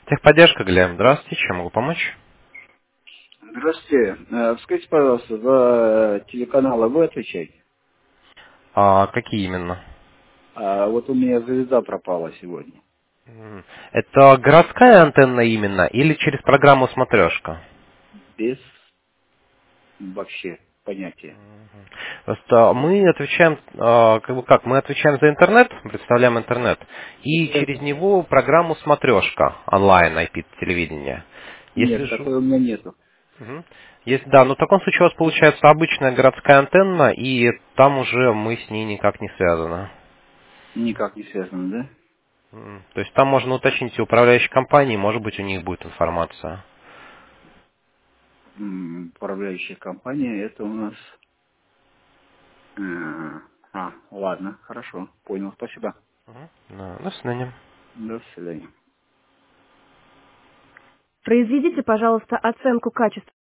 Техподдержка, Глеб. Здравствуйте, чем могу помочь? Здравствуйте. Скажите, пожалуйста, за телеканалы вы отвечаете? А какие именно? Вот у меня звезда пропала сегодня. Это городская антенна именно или через программу «Смотрешка»? Без вообще понятия. Просто мы отвечаем, мы отвечаем за интернет, представляем интернет, и через него программу «Смотрешка» онлайн IP-телевидения. Если Нет, же... такой у меня нету. Мгм. Да, но в таком случае у вас получается обычная городская антенна, и там уже мы с ней никак не связаны. Никак не связано, да? То есть там можно уточнить у управляющей компании, может быть, у них будет информация. Управляющая компания, это у нас... Ладно, хорошо, понял, спасибо. Да, до свидания. До свидания. Произведите, пожалуйста, оценку качества